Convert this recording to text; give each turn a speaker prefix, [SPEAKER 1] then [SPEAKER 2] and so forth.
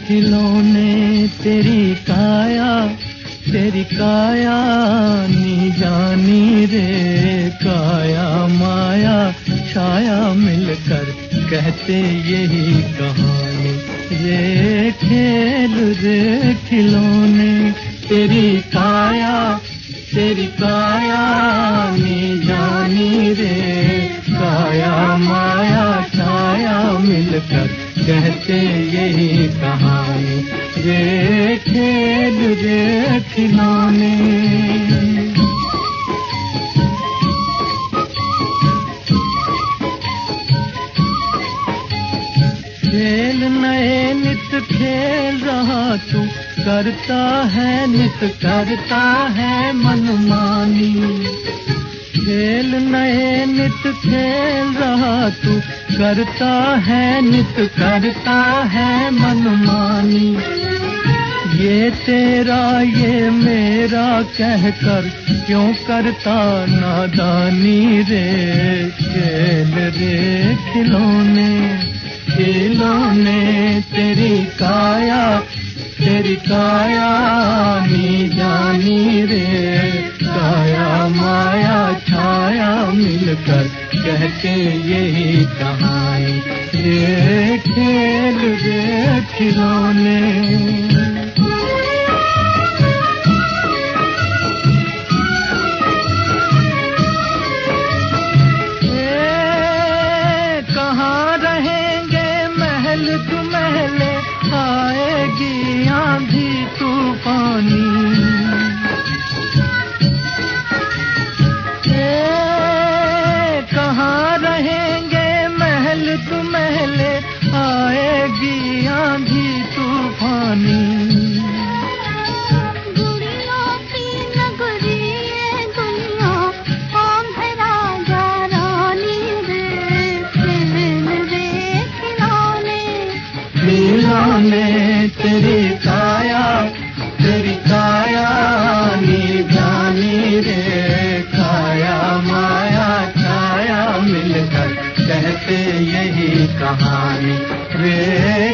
[SPEAKER 1] खिलौने तेरी काया नी जानी रे, काया माया छाया मिलकर कहते यही कहानी रे। खेल रे खिलौने तेरी काया नी जानी रे, काया माया छाया मिलकर कहते यही कहानी रे। खेल रे खिलौने खेल नए नित खेल रहा तू, करता है नित करता है मनमानी। खेल नए नित खेल रहा तू, करता है नित करता है मनमानी। ये तेरा ये मेरा कहकर क्यों करता नादानी रे। खेल रे खिलौने तेरी काया नी जानी रे, काया माया छाया मिलकर कहते यही कहानी रे। खेल रे खिलौने कहाँ रहेंगे महल तुम्हेले, आएगी आंधी तूफानी। कहाँ रहेंगे महल तुम्हेले, आएगी आंधी तूफानी। खिलौने तेरी काया नी जानी रे, काया माया छाया मिलकर कहते यही कहानी रे।